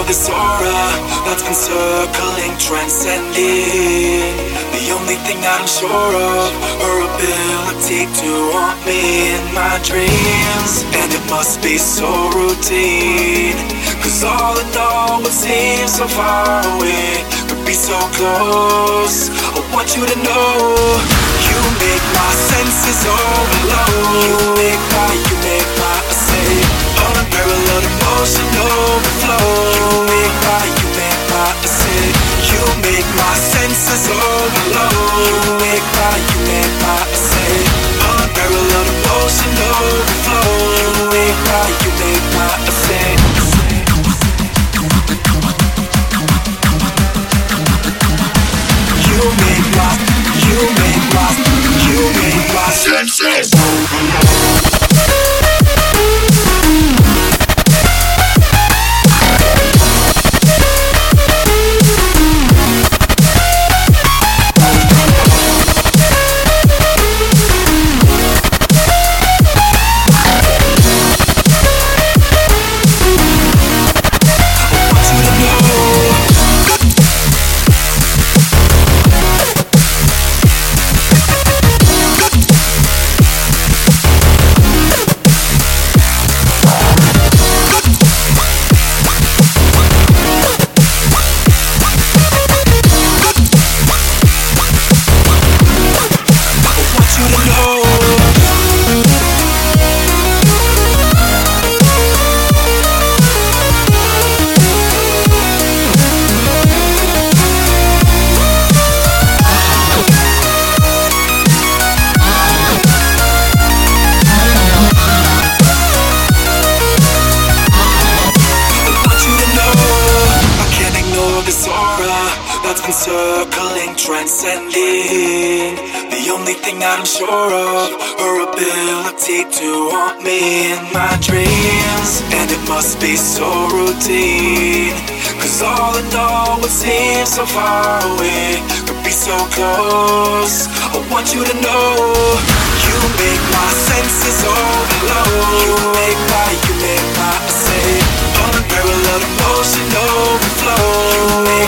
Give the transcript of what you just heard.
this aura that's been circling, transcending. The only thing that I'm sure of, her ability to haunt me in my dreams. And it must be so routine, cause all in all what seems so far away could be so close. I want you to know, you make my senses overload. You make my, I say, unparalleled emotion overflow. You make my, I say, you make my senses overload. You make my, I say, unparalleled emotion overflow. You make my, I say. You make my senses overload. That's been circling, transcending. The only thing that I'm sure of, her ability to haunt me in my dreams. And it must be so routine, cause all in all what seems so far away could be so close. I want you to know, you make my senses overload. You make my, I say, unparalleled emotion overflow.